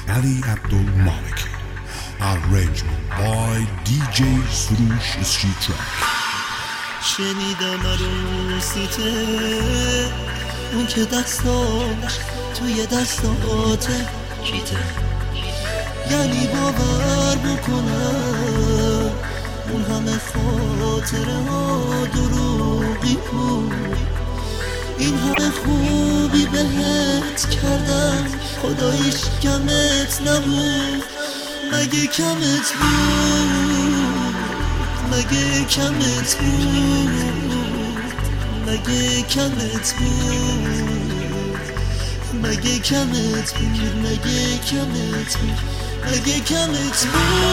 Ali Abdul Maliki. Arrangement by DJ Surush Street Track. شنیدم عروسیته اون که دستاش توی دستاته کیته، یعنی باور بکنم اون همه خاطره ها دروغی بود. این همه خوبی بهت کردم خداییش کمت نبود. مگه کمت بود؟ مگه کمت بود؟ مگه کمت بود؟ مگه کمت بود؟ مگه کمت بود؟ مگه کمت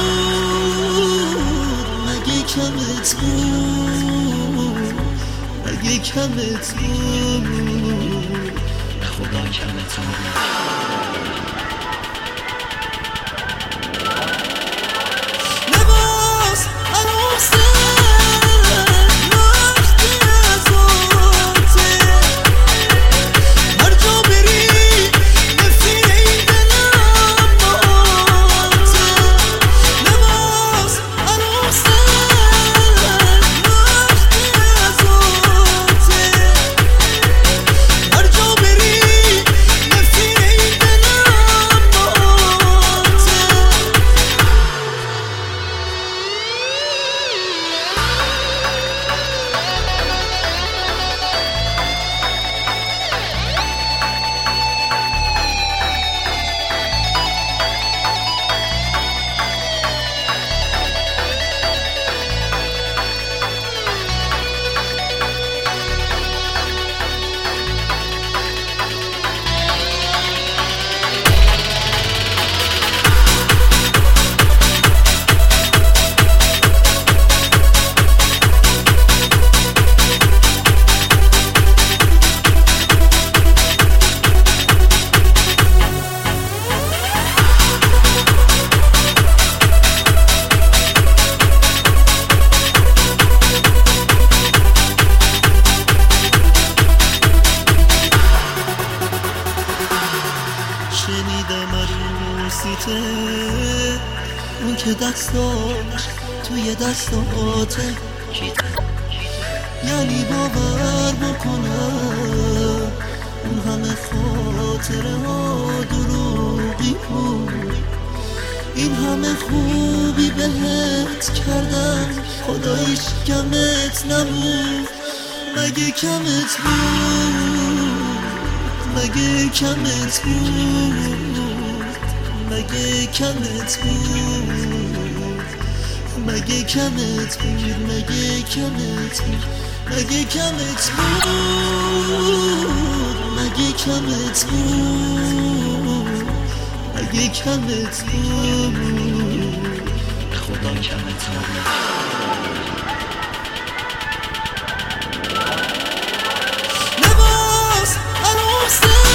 بود؟ مگه کمت بود؟ مگه کمت بود؟ نه خدا کمت بود. شنیدم عروسیته اون که دستاش توی دستاته کیته، یعنی باور بکنم اون همه خاطره ها دروغی بود. این همه خوبی بهت کردم خداییش کمت نبود. مگه کمت بود؟ مگه کمت بود؟ مگه کمت بود؟ مگه کمت بود؟ مگه کمت بود؟ مگه کمت بود؟ مگه کمت بود؟ مگه کمت بود؟ خدا کمت بود. لباس عروسی